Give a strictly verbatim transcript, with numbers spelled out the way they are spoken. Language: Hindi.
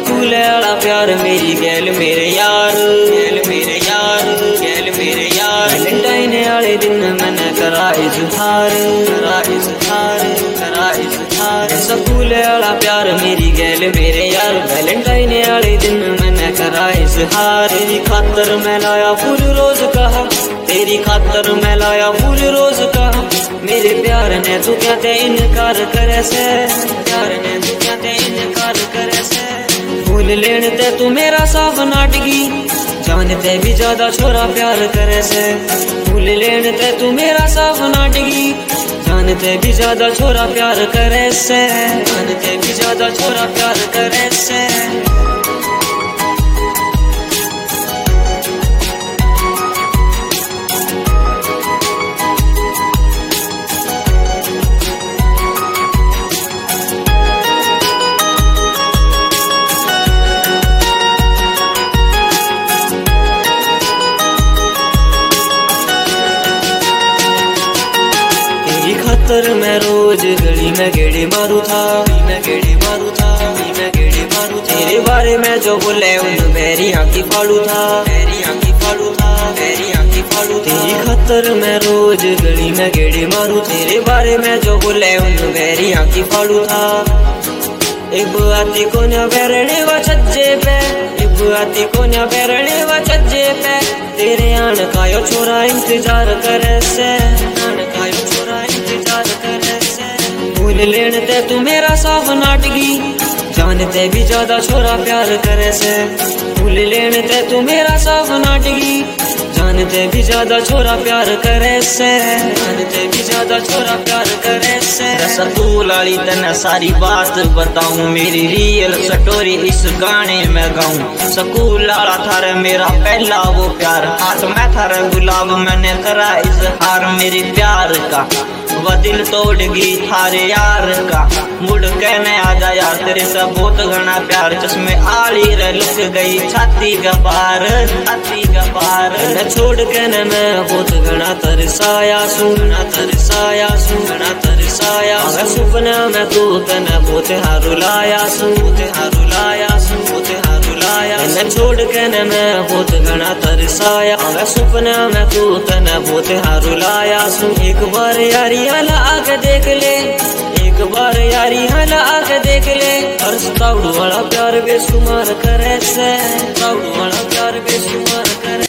स्कूल वाला प्यार मेरी गैल मेरे यार, गैल मेरे यार, गैल मेरे यार। वैलेंटाइन वाले दिन मैंने करा इज़हार, करा इज़हार, करा इज़हार। स्कूल वाला प्यार मेरी गैल मेरे यार, वैलेंटाइन वाले दिन मैंने करा इज़हार। तेरी खातर मैं लाया फूल रोज कहा, तेरी खातर मैं लाया फूल रोज कहा। मेरे प्यार ने तू क्या ते इनकार करे से, प्यार ने तू क्या ते इनकार करे से। फूल लेने ते तू मेरा साफ नाटगी, जानते भी ज्यादा छोरा प्यार करे से। फूल लेने ते तू मेरा साफ नाटगी, जानते भी ज्यादा छोरा प्यार करे से, जानते भी ज्यादा छोरा प्यार करे से। खातर मैं रोज गली में गेड़ी मारू था, मैं गेड़ी मारू था, मैं गेड़ी मारू था। तेरे बारे में जो बोले उन मेरी आँखी फाड़ू था, मेरी आँखी फाड़ू था, मेरी आँखी फाड़ू। तेरी खातर मैं रोज गली में गेड़ी मारू, तेरे बारे में जो बोले उन मेरी आँखी फाड़ू था। एक आती को न बेरने व छज्जे पे, एक आती को न बेरने व छज्जे पे। तेरे आन का यो छोरा इंतजार करे से, आन का यो छोरा इंतजार करे से। फूल लेने ते तू मेरा साफ नाटगी, जानते भी ज्यादा छोरा प्यार करे से। फूल लेने ते तू मेरा साफ नाटगी, जानते भी ज्यादा छोरा प्यार करे से, जानते भी ज्यादा छोरा प्यार करे से। स्कूल वाली तने सारी बात बताऊं, मेरी रियल स्टोरी इस गाने में गाऊं। स्कूल वाला थारे मेरा पहला वो प्यार, हाथ में थारे गुलाब मैंने करा इज़हार। मेरे प्यार का वह दिल तोड़ गई थारे यार का, मुड़ कहने आजा यार तेरे से बहुत घना प्यार। चश्मे आली रे लुक गई छाती का पार, छाती का पार। मैं छोड़ के न मैं बहुत घना तरसाया सू, घना तरसाया सू, घना तरसाया। मैं सुपना में तू तने बहुत हारू लाया सू, बहुत हारू लाया सू, बहुत हारू लाया। मैं छोड़ के न मैं बहुत घना तरसाया, मैं सुपना में तू तने बहुत हारू लाया सू। एक बार यारी हाला आके देख ले, एक बार यारी हाला आके देख ले। हर्ष ताउड़ वाला प्यार बेशुमार करे से, ताउड़ वाला प्यार बेशुमार करे।